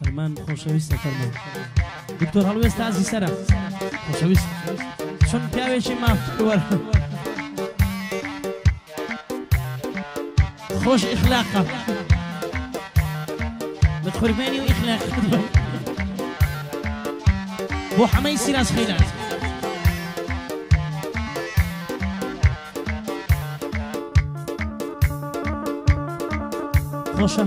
فرمان خۆشەویستە فەرمان دکتۆر هەڵوێستا ئازی سەرە خۆشەویست چۆن پیاوێکی مافوەر خۆش ئیخلاقە بە قوربانی و ئیخلاق بۆ حەمەی سیراز خەیرات خۆشە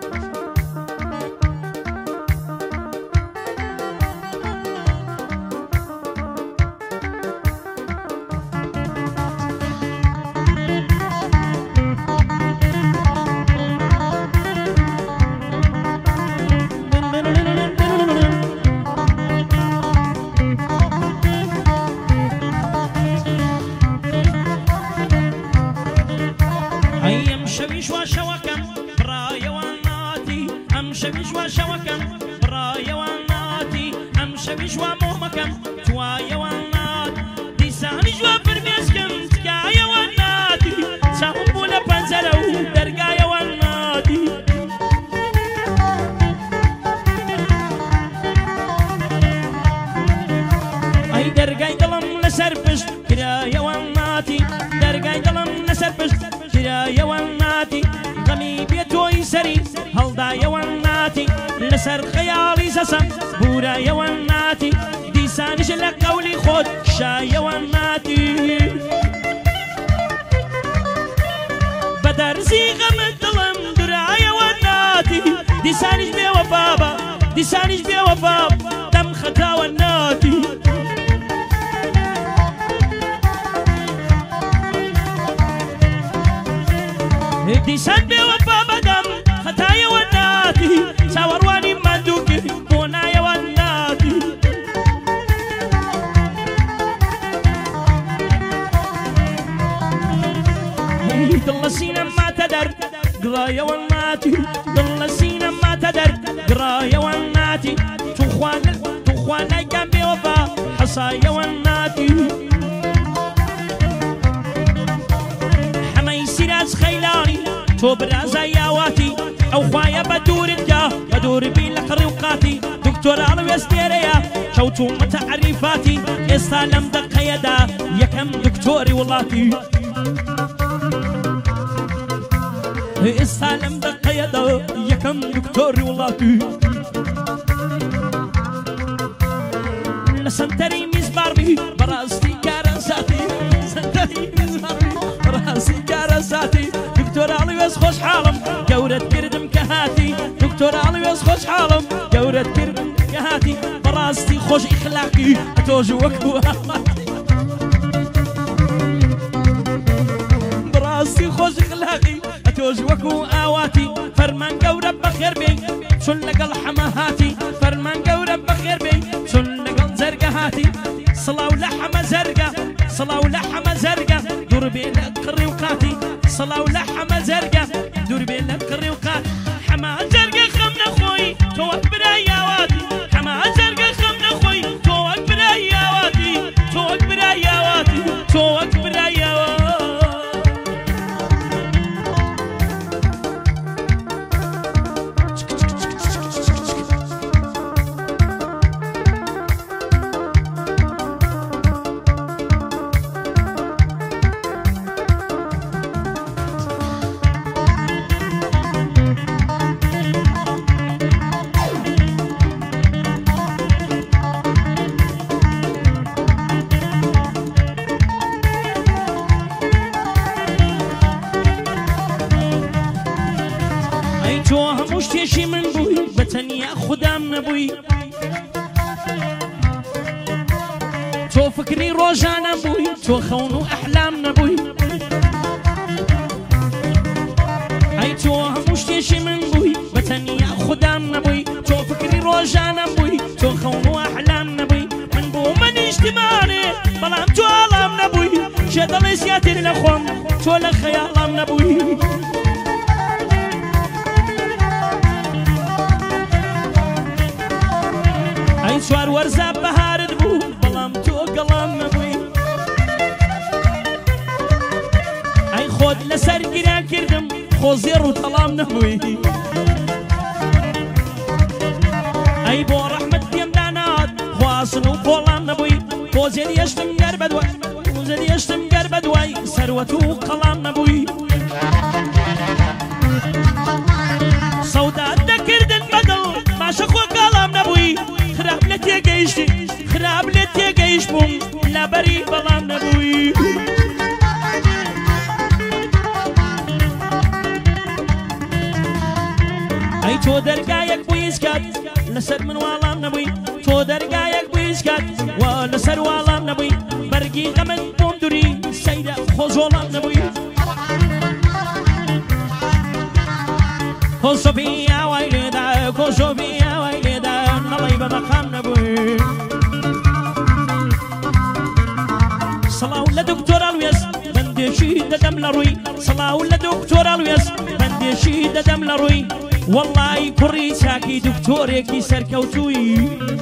لسر خيالي سسم بورا يواناتي ديسانش لقولي خود شا يواناتي بدرسي غمد ظلم درا يواناتي ديسانش بيوا بابا ديسانش بيوا بابا دم خطا وناتي ديسان بيوا بابا دم خطا يواناتي ساورواني مندوكي بونا يواناتي ضل سينا ما تدر قرا يواناتي ضل سينا ما تدر قرا يواناتي تخوانا جنبي وفا حصا يواناتي حماي سيراز خيلاني تو برازا ياواتي او خوايا بدور الجاه بدور بيلك ريوقاتي دكتور علوي استيريا شوتو متعرفاتي يستلم دق يدا يكم دكتوري واللاتي يستلم دق يدا يكم دكتوري واللاتي لسنتري مزباربي براستي كارساتي سنتري مزباربي براستي كارساتي دكتور علوي خوش حالم جورة كردم كهاتي دكتور علوي خوش حالم جورة كردم كهاتي براستي خوش اخلاقي اتوج وكو براستي خوش اخلاقي اتوج وكو اواتي فرمان جورة بخير بي شن لقل حماهاتي فرمان جورة بخير بي شن لقل زرقهاتي صلاة ولحمة زرقة صلاة ولحمة زرقة دور بين الريوقاتي صلاة ولحمة زرقة دور بين الريوقات حما زرقة خمنا خوي توك براياواتي حما زرقة خمنا خوي توك براياواتي توك براياواتي توك براياواتي شي من بوي بتنيا خدام نبوي تو فكري روجانا بوي تو خونو احلام نبوي اي تو هموش شي من بوي بتنيا خدام نبوي تو فكري روجانا بوي تو خونو احلام نبوي من بو من اجتماعي بلام تو علام نبوي شدل سياتي لخوم تو لخيالام نبوي سوار ورزا بهارد بو بلام تو قلام نبوي اي خود لسر قران كردم خوزير وطلام نبوي أي بو رحمة ديم دانات خواصن وقولان نبوي بوزيد يشتم قرب دوي بوزيد يشتم قرب دوي سروة وقلان نبوي سوداء دكردن بدل ما شخو قلام نبوي خراب لتيقيشتي خراب لتيقيش بوم لا بري بلام نبوي أي تو درقايق بويسكات لسر من والام نبوي تو درقايق بويسكات ولسر والام نبوي برقي غمن بومدوري سيدة خوزولام نبوي خوصوفيا ويلدا خوصوفيا ويلدا نلي بمقام نبوي صلاة لدكتور الويس بندشي ددم لروي صلاة لدكتور الويس بندشي ددم لروي والله كوري ساكي دكتوريكي سركوتوي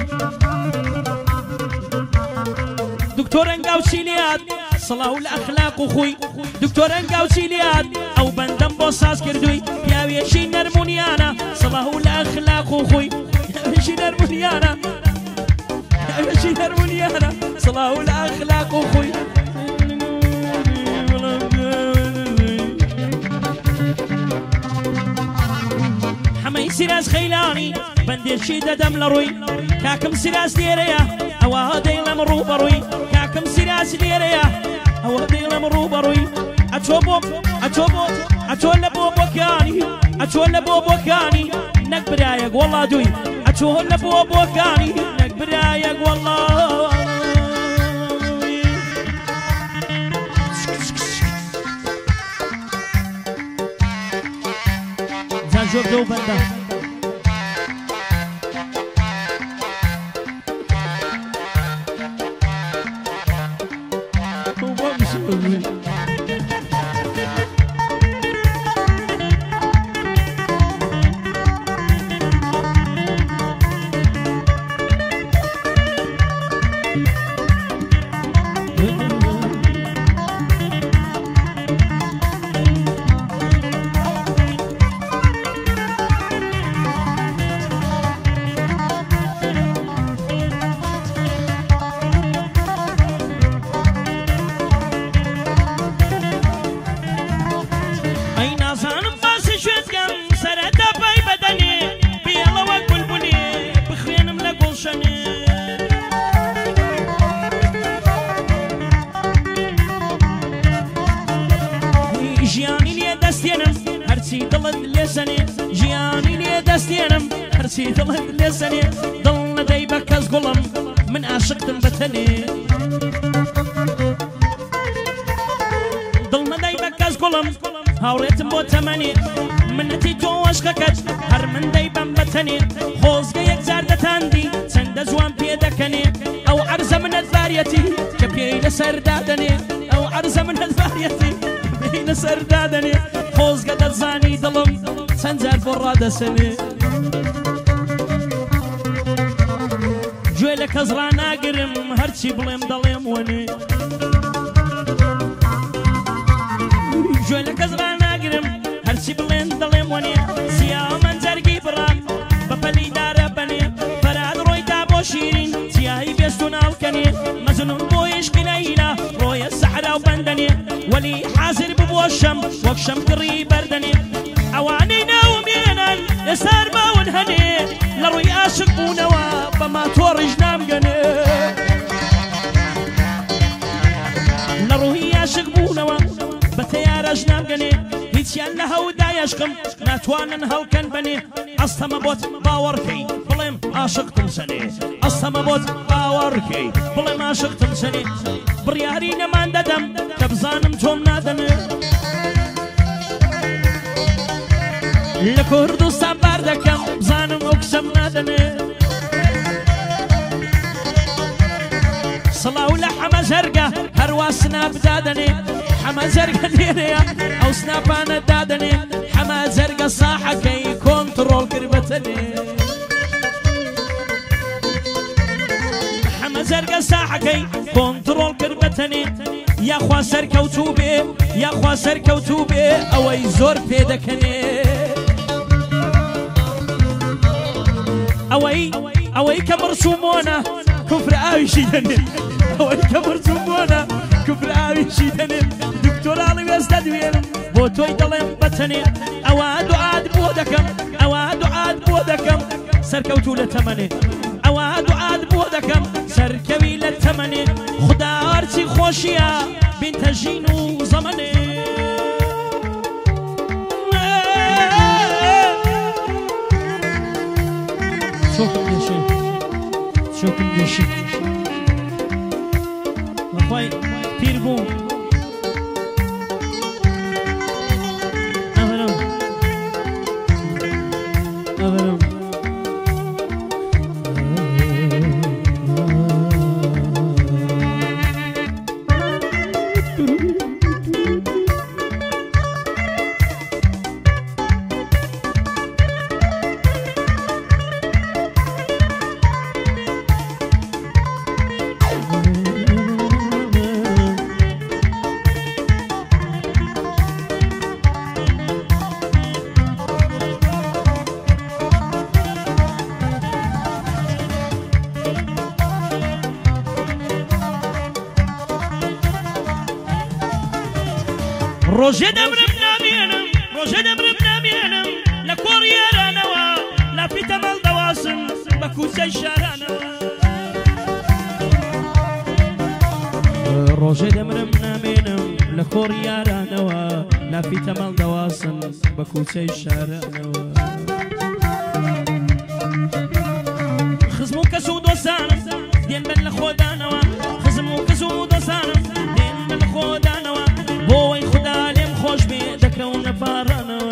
دكتور انقاو سيليات صلاة الأخلاق خوي دكتور انقاو سيليات أو بندم بوساس كردوي ياويشي نرمونيانا صلاة الأخلاق خوي ياويشي نرمونيانا ياويشي نرمونيانا صلاة الأخلاق خوي حمي سراس خيلاني بندشي ددم لروي كاكم سراس ديريا أو هادي لمرو بروي كاكم سراس ديريا أو هادي لمرو بروي أتوبو أتوبو أتولى بوبو كاني أتولى بوبو كاني نكبرايق والله دوي أتولى بوبو كاني نكبرايق والله زاجوب دو بندا جياني لي دستينم هرسي ضلت لسني ضلنا دايبك ازقلم من عاشقت بتني ضلنا دايبك ازقلم هاوريت مو تمني من نتيجو اشككت هر من دايبم بتني خوز جيك زاردة تاندي سند زوان بيدكني او عرزة من الفاريتي كبيل سردادني او عرزة من الفاريتي كبيل سردادني خوز قد زاني ضلم سنزال فرادة سمي جويلك ازرانا قرم هرشي بليم ضليم وني جويلك ازرانا قرم هرشي بليم ضليم وني سيا من زرقي برام ببلي دار بني فراد روي تابو شيرين سياهي بيستون الكني مزنون بويش قليلة روي السحرة وبندني ولي حازر ببوشم وكشم كري بردني اواني ناومينا يسار ما ونهني لروي عاشق ونوا بما تورج نام قني لروي عاشق ونوا بتيارج نام قني هيتش يالها ودا يشقم ناتوانا هلكن بني اصلا بوت باوركي بليم عاشق تمسني اصلا بوت باوركي بليم عاشق تمسني برياري نمان ددم كبزانم توم نادني لكردستان بردكم بزانم اقسم نادني صلاة ولا حما زرقا هروا سناب دادني حما زرقا ديريا او سنابانا دادني حما زرقا صاحة كي كنترول قربتني حما زرقا صاحة كي كنترول قربتني يا خوا سركوتوبي يا خوا سركوتوبي او اي زور بيدكني اوي ئەوەی کە مرسومۆنە کوفر ئاویشی دەنێت ئەوەی کە مرسومۆنە کوفر ئاویشی دەنێت دکتۆراڵی وێستە دوێنم بۆ تۆی دەڵێم بەتەنێ ئەوە دوعات بۆ دەکەم ئەوە دوعات بۆ دەکەم سەرکەوتوو لە تەمەنێ ئەوە دوعات بۆ دەکەم سەرکەوی لە تەمەنێ خدا هەرچی خۆشیە بینتە ژین و زەمەنێ شوكم ديشي أخوي بيربون أهلا أهلا ڕۆژێ دەبرم نامێنم ڕۆژێ دەبرم نامێنم لە کۆڕیارانەوە لا پیتەمەڵ دەواسم بە کوچەی شارانەوە ڕۆژێ دەمرم نامێنم لە کۆڕیارانەوە لا پیتەمەڵ دەواسم بە کوچەی شارانەوە خزم و کەس و دۆستانم دێن بن لە خۆدانەوە خزم و کەس و دۆستانم دێن بن لە خۆدانەوە بۆی خدا لێم خۆش بێ دەکەونە پارانەوە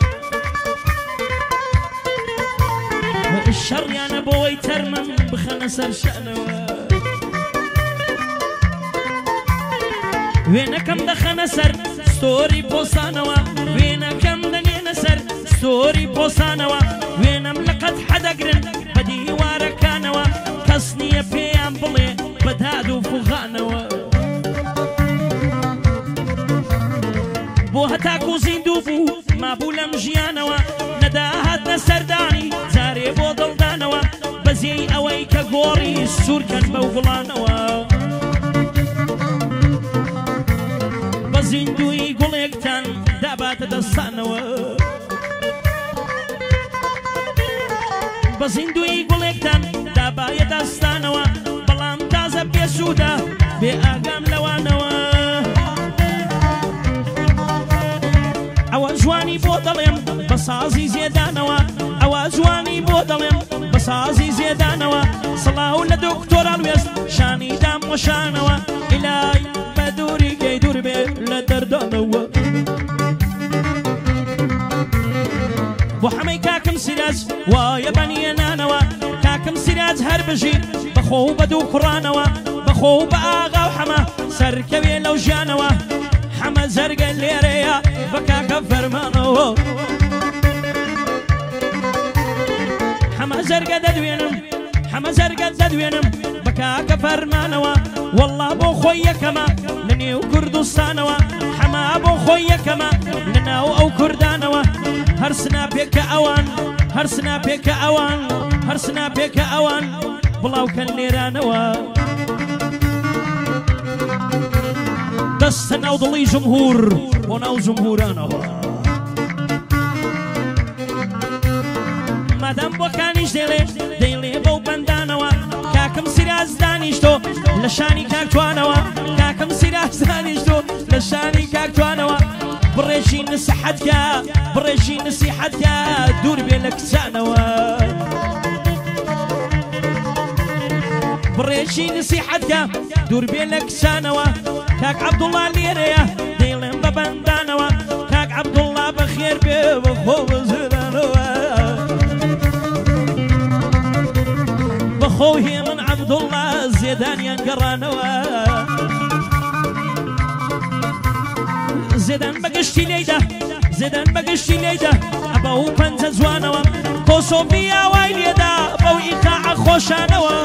شەڕیانە بۆی تەرمەم بخەنە سەر شانەوە وێنەکەم دەخەنە سەر ستۆری پۆسانەوە وێنەکەم دەنێنە سەر ستۆری پۆسانەوە وێنەم لە قەت حەدەگرن بە دیوارەکانەوە کەس نییە پێیان بڵێ بەداد و فوغانەوە بۆ هەتاکو زیندوو بوو مابوو لەم ژیانەوە نەداهاتنە سەردانی جارێ بۆ دڵدانەوە بەزێی ئەوەی کە گۆڕی سوورکەن بەو گوڵانەوە بە زیندوی گوڵێکتان داباتە دەستانەوە بە زیندوی گوڵێکتان دابایە دەستانەوە بەڵام تازە بێسوودە بێ ئاگام لەوانەوە ئەوە جوانی بۆ دەڵێم بە سازی زێدانەوە ئەوە جوانی بۆ دەڵێم بە سازی زێدانەوە سڵاو لە دکتۆران وێست شانی دام وەشانەوە ئیلای بە دووری گەی دوور بێ لە دەردانەوە بۆ حەمەی کاکم سیراج وایە بەنیێنانەوە کاکم سیراج هەر بژی بەخۆ و بە دوو کوڕانەوە بەخۆ و بە ئاغا و حەمە سەرکەوێ لەو ژیانەوە حەمە زەرگە لێرەیە بە کاکە فەرمانەوە حەمە زەرگە دەدوێنم حەمە زەرگە دەدوێنم بە کاکە فەرمانەوە وەڵڵا بۆ خۆی یەکەمە لە نێو کوردستانەوە حەمە بۆ خۆی یەکەمە لە ناو ئەو کوردانەوە هەر سناپێکە ئەوان هەر سناپێکە ئەوان هەر سناپێکە ئەوان بڵاوکەن لێرانەوە دەستە ناو دڵی جمهور بۆ ناو جمهورانەوە مادام بۆکانیش دەیڵێ بەو بەندانەوە کاکم سیراج دانیشتۆ لە شانی کاکتوانەوە کاکم سیراج دانیشتۆ لە شانی کاکتوانەوە بڕێژی نسیحەتکە بڕێژی نسیحەتکە دوور بێ لە کچانەوە بڕێژی نسیحەتکە دوور بێ لە کچانەوە کاک عەبدوڵڵا لێرەیە دەیڵێم بە بەندانەوە کاک عەبدوڵڵا بەخێر بێ بەخۆ بەزرانەوە بەخۆ هێمن عەبدوڵڵا زێدانیان گەڕانەوە زێدان بەگشتی لێیدا زێدان بەگشتی لێیدا ئەبە و پەنجە جوانەوە کۆسۆڤی ئاوای لێدا بەو ئیقاعە خۆشانەوە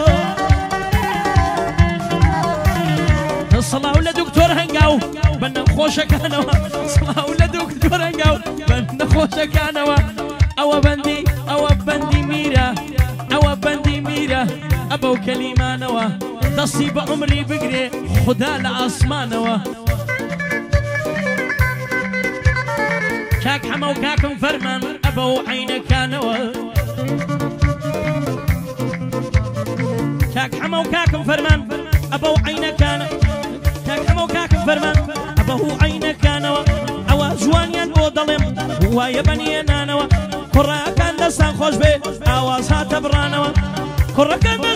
سڵاو لە دکتۆر هەنگاو بە نەخۆشەکانەوە سڵاو لە دکتۆر هەنگاو بە نەخۆشەکانەوە ئەوە بەندی میرە ئەوە بەندی میرە ئەبەو کەلیمانەوە دەستی بە عمری بگرێ خدا لە ئاسمانەوە کاک حەمە و کاکم فەرمان ئەبەو عینەکانەوە کاک حەمە و کاکم فەرمان ئەبەو عینەکانە کاک حەمە و کاکم فەرمان ئەبەو عینەکانەوە ئەوە جوانیان بۆ دەڵێم وایە بەنیێنانەوە کوڕەکان دەستان خۆش بێ ئاواز هاتە بڕانەوە کوڕەکان